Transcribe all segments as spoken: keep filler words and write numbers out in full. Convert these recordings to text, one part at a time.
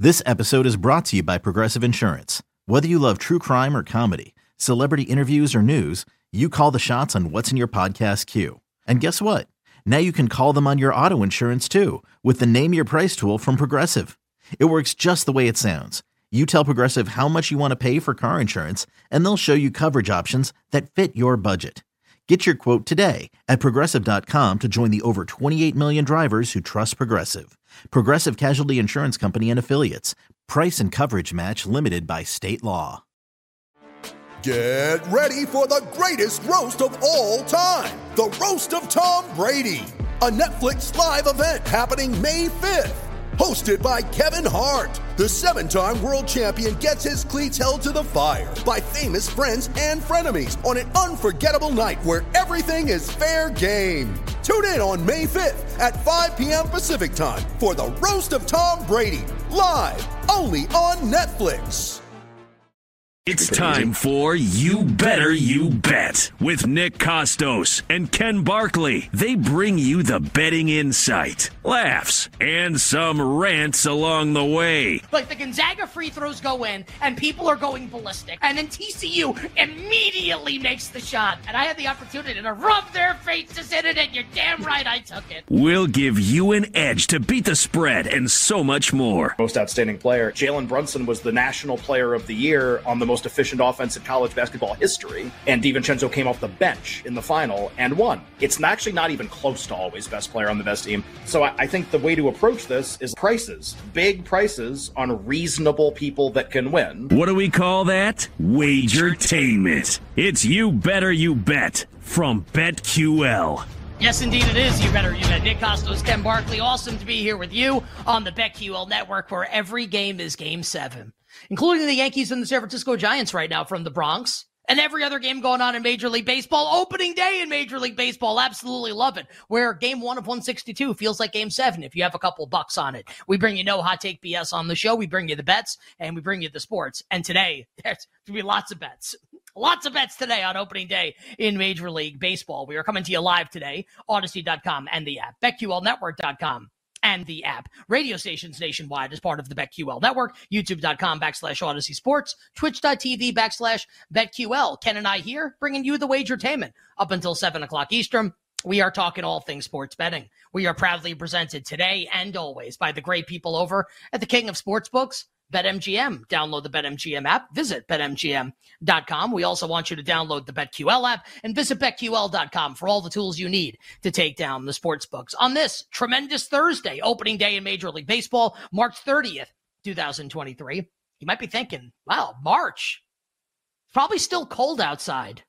This episode is brought to you by Progressive Insurance. Whether you love true crime or comedy, celebrity interviews or news, you call the shots on what's in your podcast queue. And guess what? Now you can call them on your auto insurance too with the Name Your Price tool from Progressive. It works just the way it sounds. You tell Progressive how much you want to pay for car insurance, and they'll show you coverage options that fit your budget. Get your quote today at Progressive dot com to join the over twenty-eight million drivers who trust Progressive. Progressive Casualty Insurance Company and Affiliates. Price and coverage match limited by state law. Get ready for the greatest roast of all time. The Roast of Tom Brady. A Netflix live event happening May fifth. Hosted by Kevin Hart. The seven-time world champion gets his cleats held to the fire by famous friends and frenemies on an unforgettable night where everything is fair game. Tune in on May fifth at five p.m. Pacific time for the Roast of Tom Brady. Live only on Netflix. It's time for You Better You Bet with Nick Costos and Ken Barkley. They bring you the betting insight, laughs, and some rants along the way. Like the Gonzaga free throws go in and people are going ballistic. And then T C U immediately makes the shot. And I had the opportunity to rub their faces in it, and you're damn right I took it. We'll give you an edge to beat the spread and so much more. Most outstanding player. Jalen Brunson was the National Player of the Year on the most efficient offense in college basketball history, and DiVincenzo came off the bench in the final and won. It's actually not even close to always best player on the best team. So I, I think the way to approach this is prices, big prices on reasonable people that can win. What do we call that? Wagertainment. It's You Better You Bet from BetQL. Yes, indeed it is. You better you bet. Nick Costos, Ken Barkley. Awesome to be here with you on the BetQL network, where every game is game seven, including the Yankees and the San Francisco Giants right now from the Bronx, and every other game going on in Major League Baseball. Opening day in Major League Baseball. Absolutely love it. Where game one of one sixty-two feels like game seven if you have a couple bucks on it. We bring you no hot take B S on the show. We bring you the bets, and we bring you the sports. And today, there's going to be lots of bets. Lots of bets today on opening day in Major League Baseball. We are coming to you live today, Odyssey dot com and the app, BetQL Network dot com and the app. Radio stations nationwide as part of the BetQL Network, YouTube dot com backslash Odyssey Sports, Twitch dot T V backslash BetQL. Ken and I here bringing you the wagertainment up until seven o'clock Eastern. We are talking all things sports betting. We are proudly presented today and always by the great people over at the King of Sportsbooks, BetMGM. Download the BetMGM app. Visit Bet M G M dot com. We also want you to download the BetQL app and visit Bet Q L dot com for all the tools you need to take down the sports books. On this tremendous Thursday, opening day in Major League Baseball, March thirtieth, twenty twenty-three. You might be thinking, wow, March. It's probably still cold outside.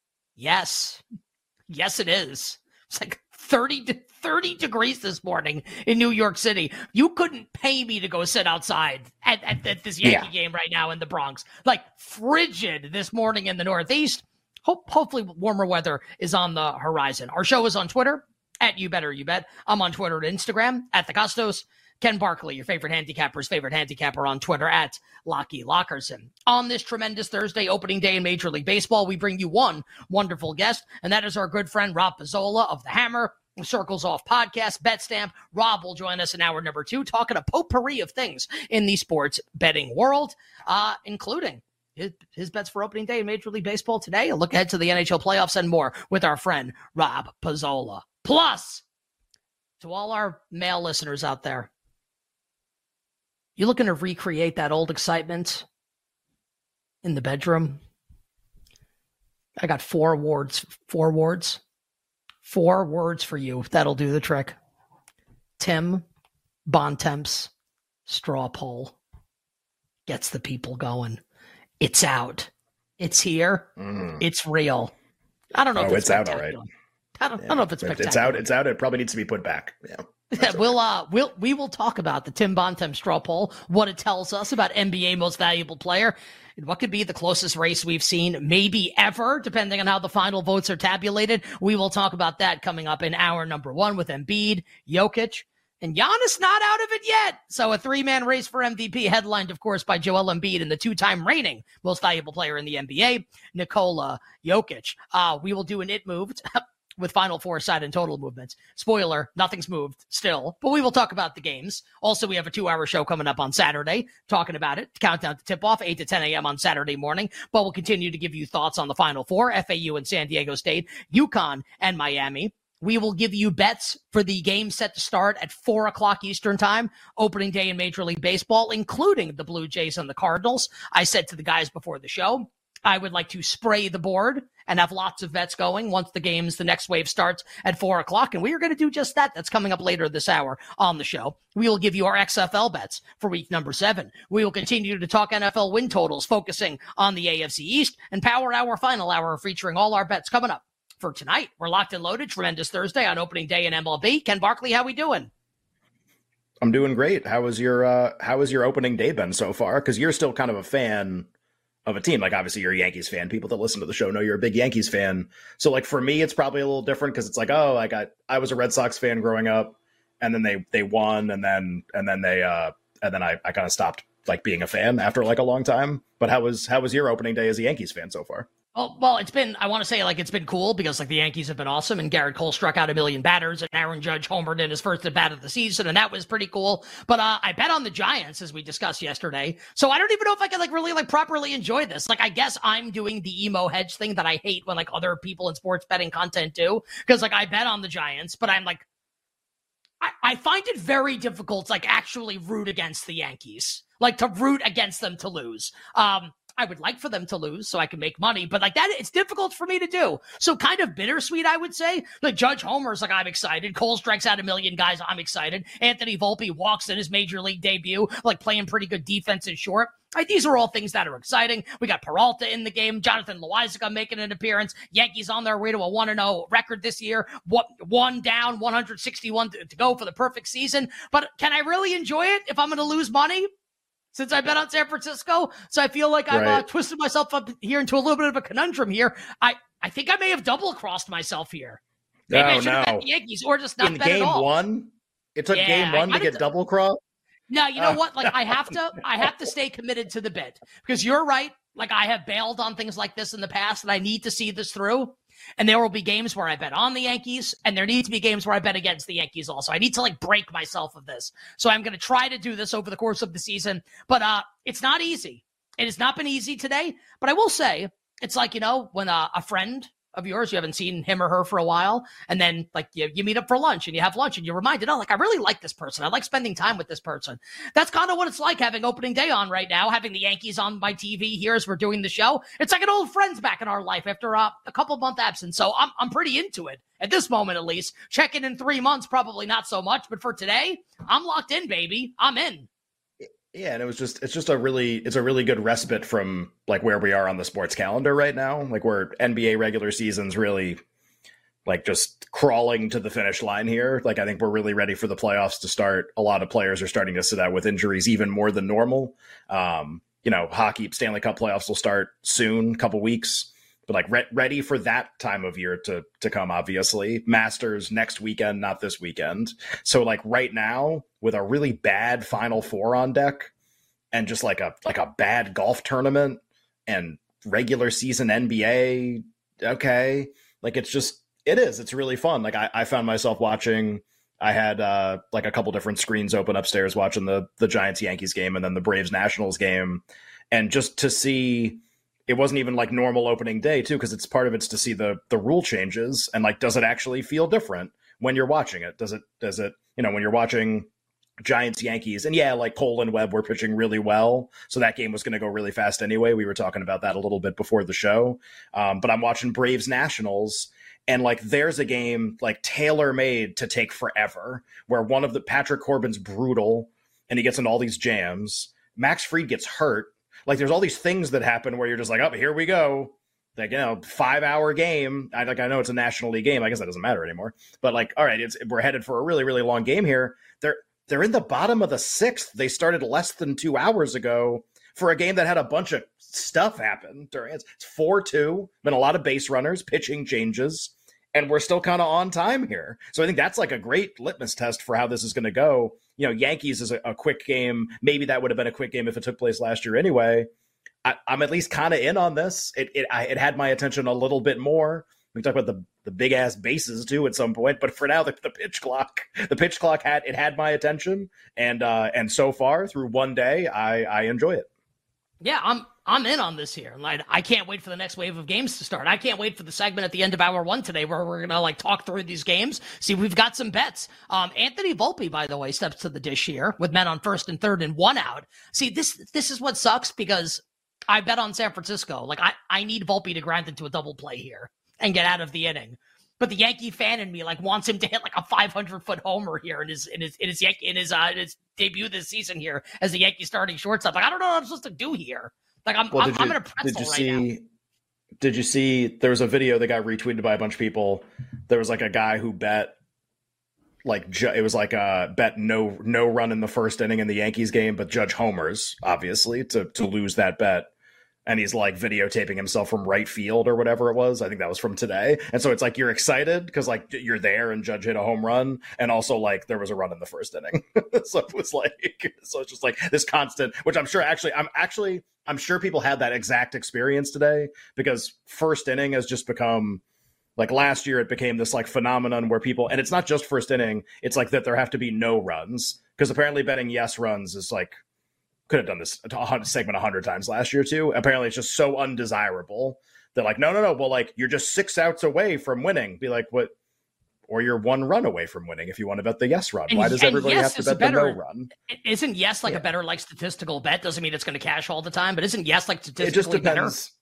Yes. Yes, it is. It's like thirty to thirty degrees this morning in New York City. You couldn't pay me to go sit outside at, at, at this Yankee yeah. game right now in the Bronx. Like frigid this morning in the Northeast. Hope, hopefully warmer weather is on the horizon. Our show is on Twitter at You Better You Bet. I'm on Twitter and Instagram at The Costos. Ken Barkley, your favorite handicapper's favorite handicapper, on Twitter at Lockie Lockerson. On this tremendous Thursday, opening day in Major League Baseball, we bring you one wonderful guest, and that is our good friend Rob Pizzola of The Hammer, Circles Off Podcast, BetStamp. Rob will join us in hour number two, talking a potpourri of things in the sports betting world, uh, including his, his bets for opening day in Major League Baseball today, a look ahead to the N H L playoffs and more with our friend Rob Pizzola. Plus, to all our male listeners out there, you looking to recreate that old excitement in the bedroom? I got four words, four words, four words for you. That'll do the trick. Tim Bontemps straw poll gets the people going. It's out. It's here. Mm. It's real. I don't know oh, if it's, it's out all right. I don't, yeah. I don't know if it's spectacular. It's out. It's out. It probably needs to be put back. Yeah. we'll uh we'll we will talk about the Tim Bontemps straw poll, what it tells us about N B A most valuable player, and what could be the closest race we've seen maybe ever, depending on how the final votes are tabulated. We will talk about that coming up in hour number one with Embiid, Jokic, and Giannis not out of it yet. So a three-man race for M V P, headlined, of course, by Joel Embiid and the two-time reigning most valuable player in the N B A, Nikola Jokic. Uh, we will do an It Moved with Final Four side and total movements. Spoiler, nothing's moved still, but we will talk about the games. Also, we have a two-hour show coming up on Saturday talking about it. Countdown to tip-off, eight to ten a.m. on Saturday morning, but we'll continue to give you thoughts on the Final Four, F A U and San Diego State, UConn and Miami. We will give you bets for the game set to start at four o'clock Eastern time, opening day in Major League Baseball, including the Blue Jays and the Cardinals. I said to the guys before the show, I would like to spray the board and have lots of bets going once the games, the next wave starts at four o'clock. And we are going to do just that. That's coming up later this hour on the show. We will give you our X F L bets for week number seven. We will continue to talk N F L win totals, focusing on the A F C East, and Power Hour Final Hour featuring all our bets coming up for tonight. We're locked and loaded. Tremendous Thursday on opening day in M L B. Ken Barkley, how we doing? I'm doing great. How was your, uh, how was your opening day been so far? Because you're still kind of a fan of a team. Like, obviously you're a Yankees fan. People that listen to the show know you're a big Yankees fan. So like for me, it's probably a little different because it's like, oh, I got, I was a Red Sox fan growing up, and then they, they won. And then, and then they, uh, and then I, I kind of stopped like being a fan after like a long time. But how was, how was your opening day as a Yankees fan so far? Oh, well, it's been, I want to say like it's been cool because like the Yankees have been awesome, and Garrett Cole struck out a million batters, and Aaron Judge homered in his first at bat of the season, and that was pretty cool. But uh, I bet on the Giants, as we discussed yesterday. So I don't even know if I can like really like properly enjoy this. Like, I guess I'm doing the emo hedge thing that I hate when like other people in sports betting content do, because like I bet on the Giants, but I'm like, I, I find it very difficult to like actually root against the Yankees, like to root against them to lose. Um, I would like for them to lose so I can make money, but like that, it's difficult for me to do. So kind of bittersweet, I would say. Like Judge homers, like I'm excited. Cole strikes out a million guys, I'm excited. Anthony Volpe walks in his major league debut, like playing pretty good defense in short. Like, these are all things that are exciting. We got Peralta in the game, Jonathan Loáisiga making an appearance. Yankees on their way to a one and oh record this year. What, one down, one hundred sixty-one to, to go for the perfect season. But can I really enjoy it if I'm going to lose money? Since I bet on San Francisco, so I feel like I've right. uh, twisted myself up here into a little bit of a conundrum here. I, I think I may have double-crossed myself here. Maybe no, I should no. have bet the Yankees or just not in bet at all. game one? It took yeah, game one to get double-crossed? No, you know uh. what? Like I have to, I have to stay committed to the bit because you're right. Like I have bailed on things like this in the past, and I need to see this through. And there will be games where I bet on the Yankees, and there need to be games where I bet against the Yankees also. I need to like break myself of this. So I'm going to try to do this over the course of the season, but uh, it's not easy. It has not been easy today, but I will say it's like, you know, when uh, a friend of yours, you haven't seen him or her for a while, and then like you, you meet up for lunch and you have lunch and you're reminded, oh, like I really like this person. I like spending time with this person. That's kind of what it's like having opening day on right now, having the Yankees on my T V here as we're doing the show. It's like an old friend's back in our life after uh, a couple month absence. So I'm I'm pretty into it at this moment, at least. Checking in three months, probably not so much, but for today, I'm locked in, baby. I'm in. Yeah, and it was just, it's just a really, it's a really good respite from like where we are on the sports calendar right now. Like where N B A regular season's really like just crawling to the finish line here. Like I think we're really ready for the playoffs to start. A lot of players are starting to sit out with injuries even more than normal. Um, you know, hockey, Stanley Cup playoffs will start soon, couple weeks. But like re- ready for that time of year to to come, obviously. Masters next weekend, not this weekend. So like right now, with a really bad Final Four on deck, and just like a like a bad golf tournament and regular season N B A, okay, like it's just it is. It's really fun. Like I, I found myself watching. I had uh, like a couple different screens open upstairs watching the the Giants Yankees game and then the Braves Nationals game, and just to see. It wasn't even like normal opening day too, because it's part of it's to see the the rule changes and like, does it actually feel different when you're watching it? Does it, does it, you know, when you're watching Giants Yankees and yeah, like Cole and Webb were pitching really well. So that game was going to go really fast anyway. We were talking about that a little bit before the show. Um, but I'm watching Braves Nationals and like, there's a game like tailor made to take forever where one of the Patrick Corbin's brutal and he gets into all these jams. Max Fried gets hurt. Like there's all these things that happen where you're just like, oh, here we go. Like, you know, five hour game. I like, I know it's a National League game. I guess that doesn't matter anymore, but like, all right, it's, we're headed for a really, really long game here. They're, they're in the bottom of the sixth. They started less than two hours ago for a game that had a bunch of stuff happen during it. It's four two, been a lot of base runners, pitching changes, and we're still kind of on time here. So I think that's like a great litmus test for how this is going to go. You know, Yankees is a, a quick game. Maybe that would have been a quick game if it took place last year anyway. I, I'm at least kind of in on this. It it, I, it had my attention a little bit more We can talk about the, the big ass bases too at some point. But for now, the, the pitch clock, the pitch clock had it had my attention, and uh, and so far through one day, I, I enjoy it. Yeah, I'm I'm in on this here. Like, I can't wait for the next wave of games to start. I can't wait for the segment at the end of hour one today where we're gonna like talk through these games. See, we've got some bets. Um, Anthony Volpe, by the way, steps to the dish here with men on first and third and one out. See, this this is what sucks because I bet on San Francisco. Like, I I need Volpe to grind into a double play here and get out of the inning. But the Yankee fan in me like wants him to hit like a five hundred foot homer here in his in his in his Yankee in his uh in his debut this season here as the Yankee starting shortstop. Like, I don't know what I'm supposed to do here. Like, I'm well, I'm, you, I'm in a pretzel did you right see, now. Did you see? There was a video that got retweeted by a bunch of people. There was like a guy who bet like it was like a bet no no run in the first inning in the Yankees game, but Judge homers obviously to to lose that bet. And he's like videotaping himself from right field or whatever it was. I think that was from today. And so it's like you're excited because like you're there and Judge hit a home run. And also like there was a run in the first inning. So it was like, so it's just like this constant, which I'm sure actually, I'm actually, I'm sure people had that exact experience today because first inning has just become like last year. It became this like phenomenon where people, and it's not just first inning. It's like that there have to be no runs because apparently betting yes runs is like, could have done this segment a hundred times last year too. Apparently it's just so undesirable. They're like, no, no, no. Well, like you're just six outs away from winning. Be like, what? Or you're one run away from winning if you want to bet the yes run. And, Why does everybody yes have to bet better, the no run? Isn't yes like yeah. a better like statistical bet? Doesn't mean it's going to cash all the time, but isn't yes like statistically it just depends. better?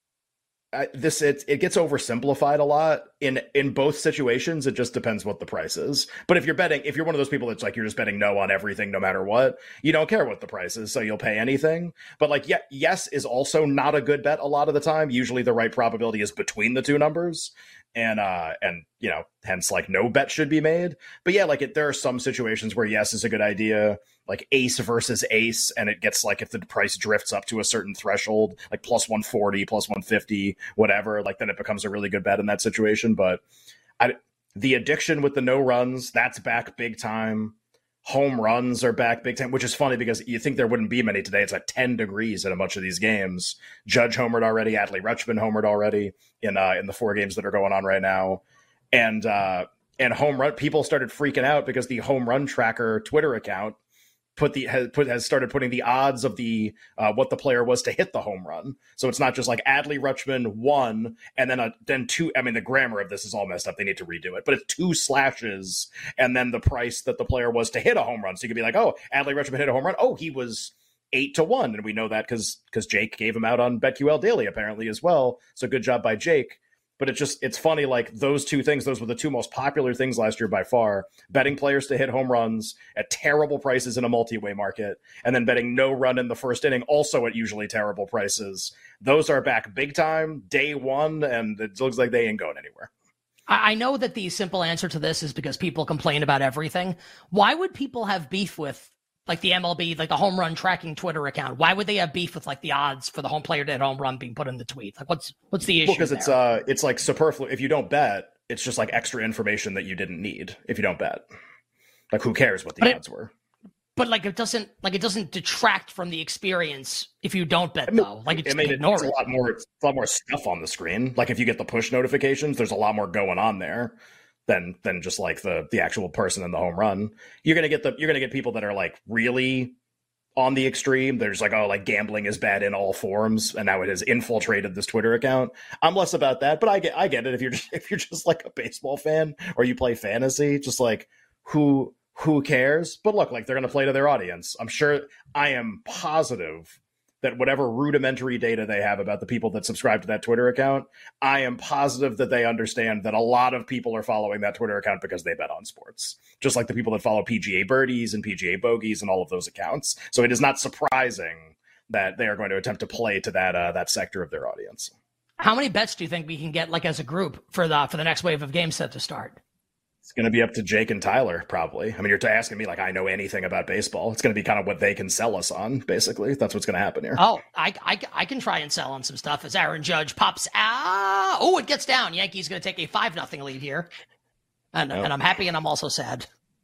I, this it it gets oversimplified a lot in in both situations. It just depends what the price is. But if you're betting, if you're one of those people that's like you're just betting no on everything, no matter what, you don't care what the price is, so you'll pay anything. But like, yeah, yes is also not a good bet a lot of the time. Usually, the right probability is between the two numbers, and uh, and you know, hence like no bet should be made. But yeah, like it, there are some situations where yes is a good idea. Like ace versus ace, and it gets like if the price drifts up to a certain threshold, like plus one forty, plus one fifty, whatever, like then it becomes a really good bet in that situation. But I, the addiction with the no runs, that's back big time. Home runs are back big time, which is funny because you think there wouldn't be many today. It's like ten degrees in a bunch of these games. Judge homered already. Adley Rutschman homered already in uh, in the four games that are going on right now. And uh, and home run, people started freaking out because the home run tracker Twitter account put the has put has started putting the odds of the uh, what the player was to hit the home run. So it's not just like Adley Rutschman one and then a then two. I mean, the grammar of this is all messed up. They need to redo it. But it's two slashes and then the price that the player was to hit a home run. So you could be like, oh, Adley Rutschman hit a home run. Oh, he was eight to one, and we know that because because Jake gave him out on BetQL Daily apparently as well. So good job by Jake. But it's just, it's funny, like those two things, those were the two most popular things last year by far. Betting players to hit home runs at terrible prices in a multi-way market, and then betting no run in the first inning, also at usually terrible prices. Those are back big time, day one, and it looks like they ain't going anywhere. I know that the simple answer to this is because people complain about everything. Why would people have beef with like the M L B, like the home run tracking Twitter account? Why would they have beef with like the odds for the home player to hit home run being put in the tweet? Like what's what's the issue? Because well, it's uh it's like superfluous. If you don't bet, it's just like extra information that you didn't need if you don't bet. Like who cares what the but odds it, were? But like it doesn't like it doesn't detract from the experience if you don't bet I mean, though. Like it's I mean, ignore it's it. a lot more it's a lot more stuff on the screen. Like if you get the push notifications, there's a lot more going on there. Than than just like the the actual person in the home run. You're gonna get the you're gonna get people that are like really on the extreme. There's like, oh, like gambling is bad in all forms, and now it has infiltrated this Twitter account. I'm less about that, but I get I get it if you're just, if you're just like a baseball fan or you play fantasy, just like who who cares? But look, like they're gonna play to their audience. I'm sure I am positive that whatever rudimentary data they have about the people that subscribe to that Twitter account, I am positive that they understand that a lot of people are following that Twitter account because they bet on sports, just like the people that follow P G A Birdies and P G A Bogies and all of those accounts. So it is not surprising that they are going to attempt to play to that uh, that sector of their audience. How many bets do you think we can get like as a group for the for the next wave of games set to start? It's going to be up to Jake and Tyler, probably. I mean, you're asking me like I know anything about baseball. It's going to be kind of what they can sell us on, basically. That's what's going to happen here. Oh, I, I, I can try and sell on some stuff as Aaron Judge pops out. Oh, it gets down. Yankees going to take a five nothing lead here. And, oh. and I'm happy and I'm also sad.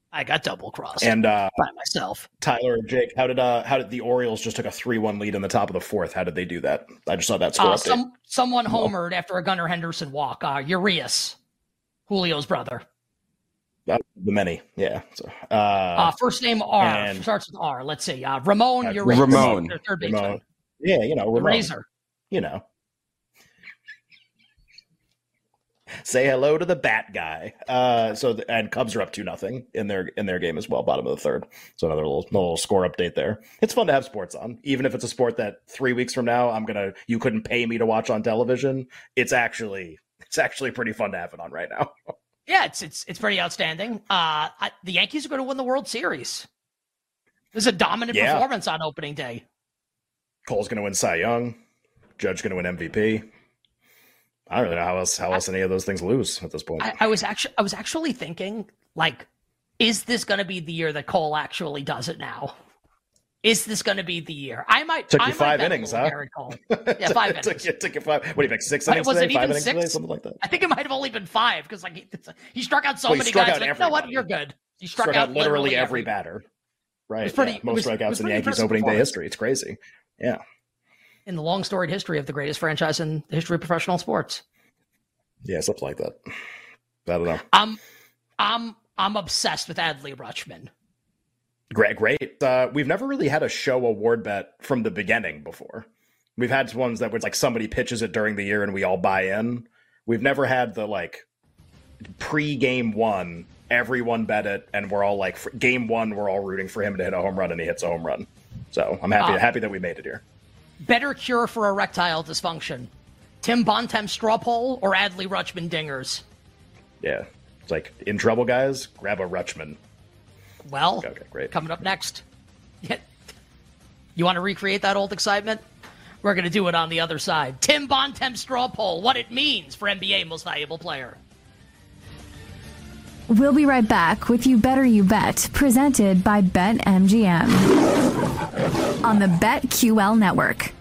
I got double crossed and uh, by myself. Tyler, Jake, how did uh, how did the Orioles just took a three one lead in the top of the fourth? How did they do that? I just saw that score Uh, update. some, someone homered after a Gunnar Henderson walk. Uh, Urias, Julio's brother. Uh, the many, yeah. So, uh, Uh, first name R, and- starts with R. Let's see. Uh, Ramon Uh, Urias. Ramon. Their third baseman. Ramon. Yeah, you know, The Ramon, Razor. you know. Say hello to the bat guy. Uh, so the, and Cubs are up two nothing in their in their game as well, bottom of the third. So another little little score update there. It's fun to have sports on, even if it's a sport that three weeks from now I'm gonna you couldn't pay me to watch on television. It's actually it's actually pretty fun to have it on right now. Yeah, it's it's it's pretty outstanding. Uh, I, the Yankees are going to win the World Series. This is a dominant Yeah. performance on opening day. Cole's gonna win Cy Young. Judge gonna win M V P. I don't really know how else how else any of those things lose at this point. I, I was actually I was actually thinking, like, is this going to be the year that Cole actually does it now? Is this going to be the year? I might Took I you might five bet a innings, little huh? Garrett Cole. Yeah, five it innings. took, you, it took you five. What do you think? Six Wait, innings was today? it Five even innings six? today? Something like that. I think it might have only been five because like he, he struck out so Well, he many struck guys. out Like, you know what? everybody. You're good. He struck, Struck out literally every every batter. Right. It was pretty- yeah. it Most was- it strikeouts was in pretty Yankees impressive opening day performance. history. It's crazy. Yeah. in the long storied history of the greatest franchise in the history of professional sports. Yeah, something like that. I don't know. I'm I'm I'm obsessed with Adley Rutschman. Great, great. Uh, we've never really had a show award bet from the beginning before. We've had ones that was like somebody pitches it during the year and we all buy in. We've never had the like pre-game one, everyone bet it, and we're all like, for game one, we're all rooting for him to hit a home run, and he hits a home run. So I'm happy Uh, happy that we made it here. Better cure for erectile dysfunction: Tim Bontemps straw poll or Adley Rutschman dingers? Yeah, it's like in trouble, guys. Grab a Rutschman. Well, Okay, great. coming up next. Yeah. You want to recreate that old excitement? We're going to do it on the other side. Tim Bontemps straw poll, what it means for N B A Most Valuable Player. We'll be right back with You Better You Bet, presented by BetMGM on the BetQL network.